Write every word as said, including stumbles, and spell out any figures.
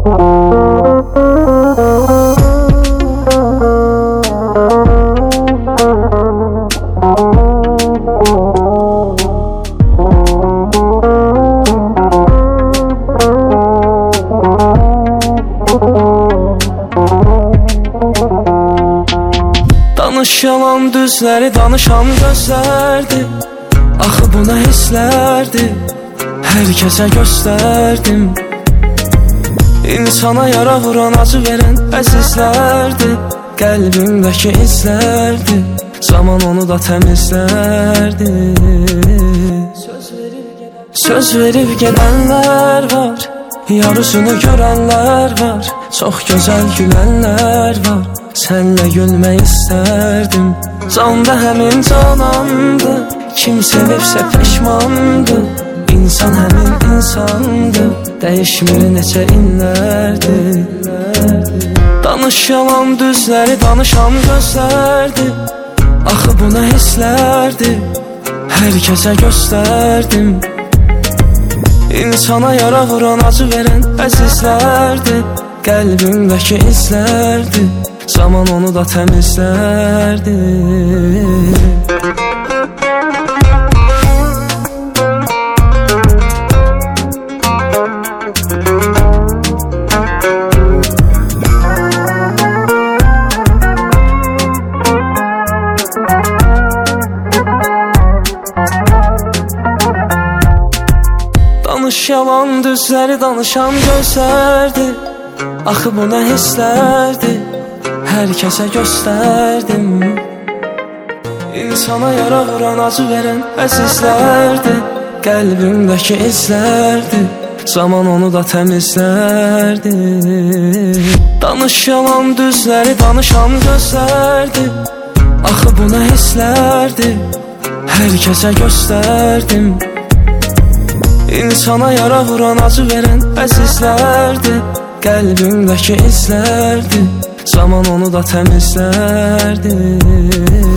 Danış yalan düzləri danışan gözlərdi. Axı buna hisslərdi, hər kəsə göstərdim. İnsana yara vuran, acı verən əzizlərdi. Qəlbimdəki izlərdi, zaman onu da təmizlərdi. Söz verib gedənlər var, yarısını görənlər var. Çox gözəl gülənlər var, sənlə gülmək istərdim. Canda həmin canandı, kim sevibsə peşmandı. İnsan həmin insandı, dəyişmir neçə inlərdir. Danış yalan düzləri danışan gözlərdi. Axı buna hisslərdi, hər kəsə göstərdim. İnsana yara vuran, acı verən əzizlərdi. Qəlbimdəki izlərdi, zaman onu da təmizlərdi. Danış yalan düzləri danışan gözlərdi. Axı buna hisslərdi, hər kəsə göstərdim. İnsana yara vuran, acı verən əzizlərdi. Qəlbimdəki izlərdi, zaman onu da təmizlərdi. Danış yalan düzləri danışan gözlərdi. Axı buna hisslərdi, hər kəsə göstərdim. İnsana yara vuran, acı verən əzizlərdi. Qəlbimdəki izlərdi, zaman onu da təmizlərdi.